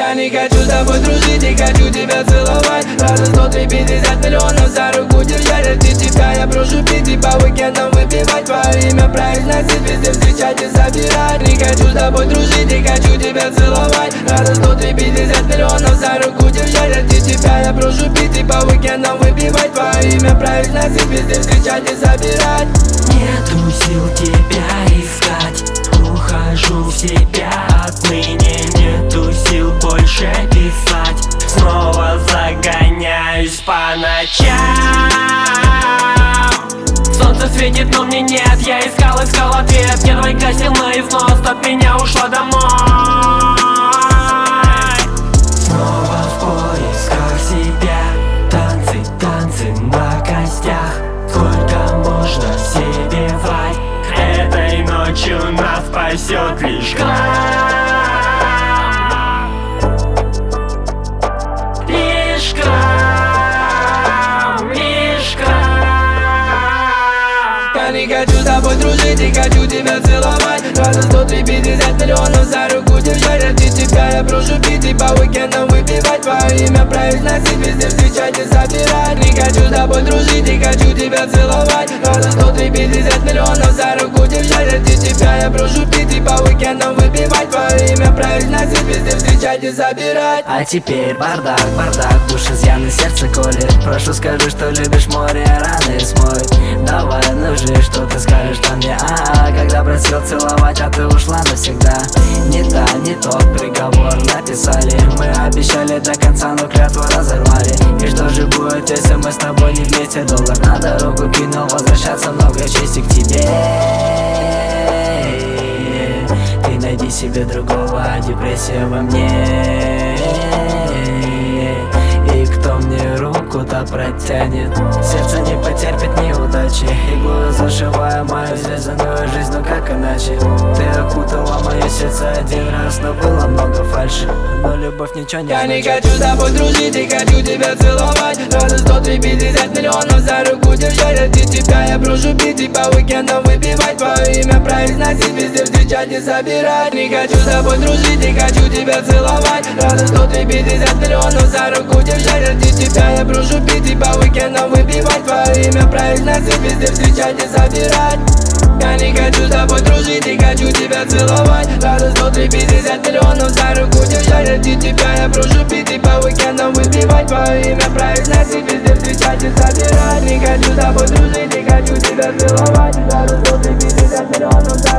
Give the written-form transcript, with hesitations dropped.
Я не хочу с тобой дружить, не хочу тебя целовать. Раза 150 миллионов за руку держать. Ради тебя я брошу пить и по уикендам выпивать. Твое имя произносить, везде встречать и собирать. Не хочу с тобой дружить, не хочу тебя целовать. Раза 150 миллионов за руку держать. Ради тебя я брошу пить и по уикендам выпивать. Твое имя произносить, везде встречать и собирать. Нету сил тебя искать, ухожу в себя отныне. Нету сил больше писать, снова загоняюсь по ночам. Солнце светит, но мне нет, я искал ответ. Не твой гасил наизусть, от меня ушла домой. Снова в поисках себя, танцы на костях. Сколько можно себе врать? Этой ночью нас спасет лишь грамм. Лишь грамм, лишь грамм. Я не хочу с тобой дружить, не хочу тебя целовать. Раза 150 миллионов за руку держать. Ради тебя я брошу пить и по уикендам выпивать. Твое имя произносить, везде встречать и собирать. Не хочу с тобой дружить, не хочу тебя целовать. Раза 150 миллионов за руку держать. Ради тебя я брошу пить и по уикендам выпивать. Твое имя произносить, везде встречать и собирать. А теперь бардак, душ изъян и сердце колет. Прошу, скажи, что любишь море, раны смоет. Давай, ну же, что ты скажешь там мне, когда просил целовать, а ты ушла навсегда. Не та, не тот приговор написали. Мы обещали до конца, но клятву разорвали. И что же будет, если мы с тобой не вместе? Доллар на дорогу кинул, возвращаться много чести к тебе. Ты найди себе другого, депрессия во мне. И кто мне руку-то протянет? Сердце не потерпит неудачи. Иглу зашивая мою связанную жизнь, но как иначе? Ты окутала мое сердце один раз, но было много фальши. Но любовь ничего не Я значит. не хочу с тобой дружить, не хочу тебя целовать. Раза 150 миллионов за руку держать. Ради тебя я брошу пить и по уикендам выпивать. Твое имя произносить, везде встречать и собирать. Не хочу с тобой дружить, не хочу тебя целовать. Раза 150 миллионов за руку держать. Ради тебя я брошу пить и по уикендам выпивать. Твое имя произносить, везде встречать и собирать. Я не хочу с тобой дружить, не хочу тебя целовать. Раза 150 миллионов за руку держать. Ради тебя я брошу пить и по уикендам выпивать. Твое имя произносить, везде встречать и собирать. Не хочу с тобой дружить, не хочу тебя целовать. Раза 150 миллионов за